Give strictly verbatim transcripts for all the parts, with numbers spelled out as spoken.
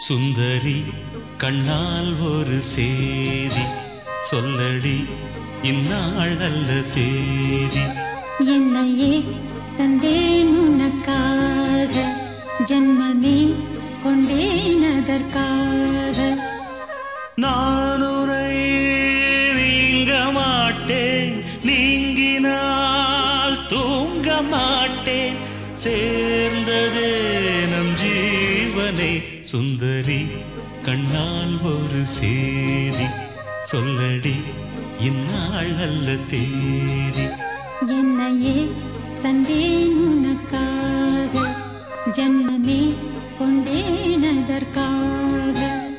சுந்தரி கண்ணால் ஒரு சேதி சொல்லடி இந்நாள் அல்ல தேதி. என்னையே தந்தேன் உனக்காக, ஜன்மமே கொண்டேன் அதற்காக. நான் உரை நீங்க மாட்டேன், நீங்கினால் தூங்க மாட்டேன், சேர்ந்ததே நம் ஜீவனே. சுந்தரி கண்ணால் ஒரு சேதி சொல்லடி இந்நாள் அல்ல தேதி. என்னையே தந்தேன் உனக்காக, ஜன்மமே கொண்டேன் அதற்காக.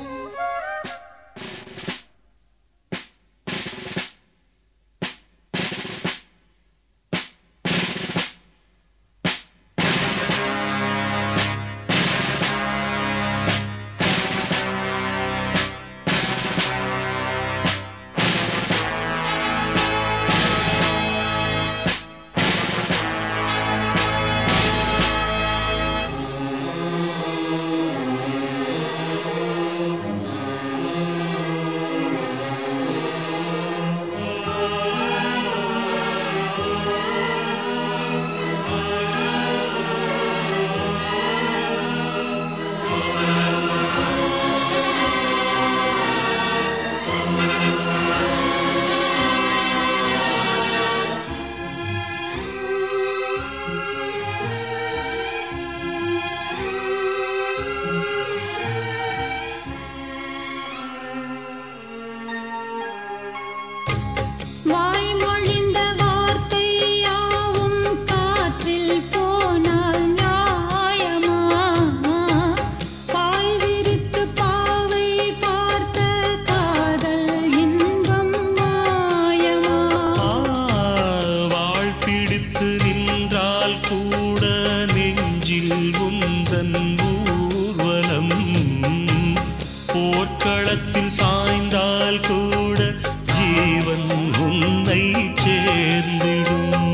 போர்க்களத்தில் சாய்ந்தால் கூட ஜீவன் உன்னை சேர்ந்திடும்.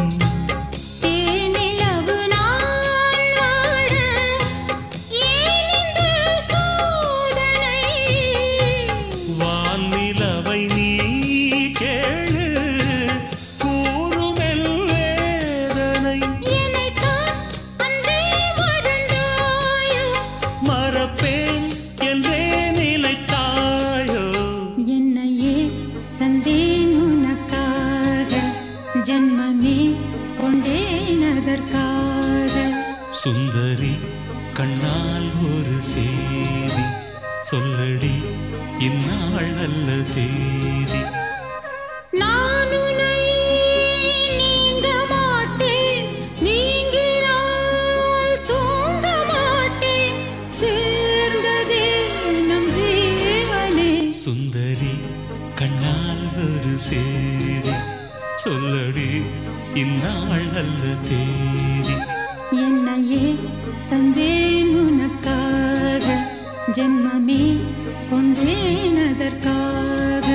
தேனிலவு நான் வாழ ஏன் இந்த சோதனை? வான்நிலவை நீ கேளு கூறுமெல் வேதனை. என்னைத்தான் அன்றே மறந்தாயோ, மறப்பேன் என்றே நினைத்தாயோ. என்னையே தந்தேன் உனக்காக, ஜன்மமே கொண்டேன் அதற்காக. சுந்தரி கண்ணால் ஒரு சேதி சொல்லடி இந்நாள் அல்ல தேதி. நான் உன்னை நீங்க மாட்டேன், நீங்கினால் தூங்க மாட்டேன், சேர்ந்ததே நம் ஜீவனே. சுந்தரி கண்ணால் ஒரு சேதி சொல்லடி இந்நாள் அல்ல தேதி. என்னையே தந்தேன் உனக்காக, ஜன்மமே கொண்டேன் அதற்காக.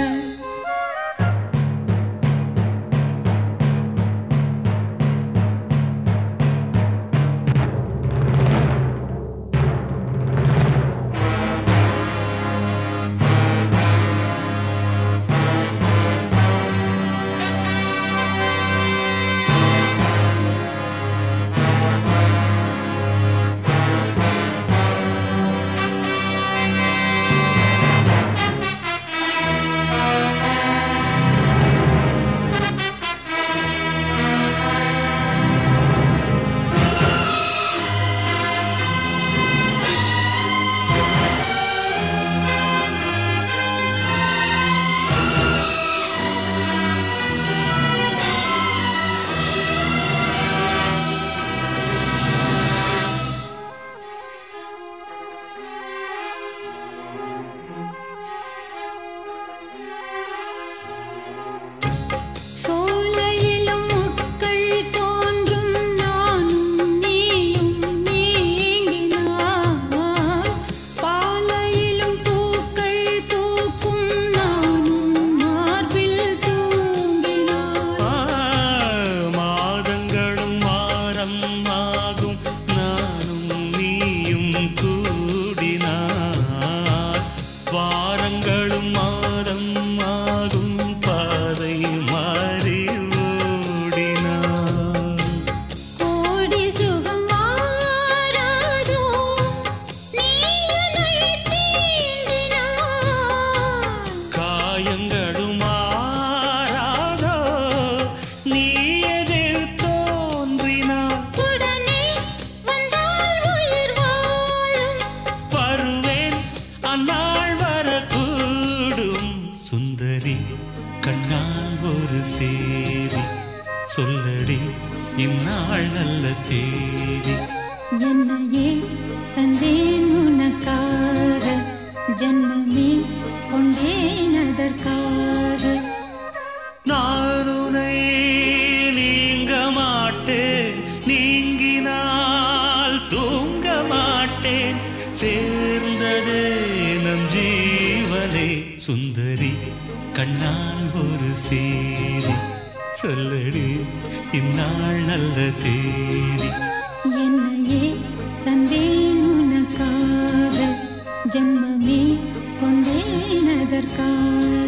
சொல்லடி இந்நாள் நல்ல தேதி. என்னையே தந்தேன் உனக்காக, ஜன்மமே கொண்டேன் அதற்காக. நான் உன்னை நீங்க மாட்டேன், நீங்கினால் தூங்க மாட்டேன், சேர்ந்ததே நம் ஜீவனே. சுந்தரி கண்ணால் ஒரு சேரி, சொல்லடி இந்நாள் நல்ல தேதி. என்னையே தந்தேன் உனக்காக, ஜன்மமே கொண்டேன் அதற்காக.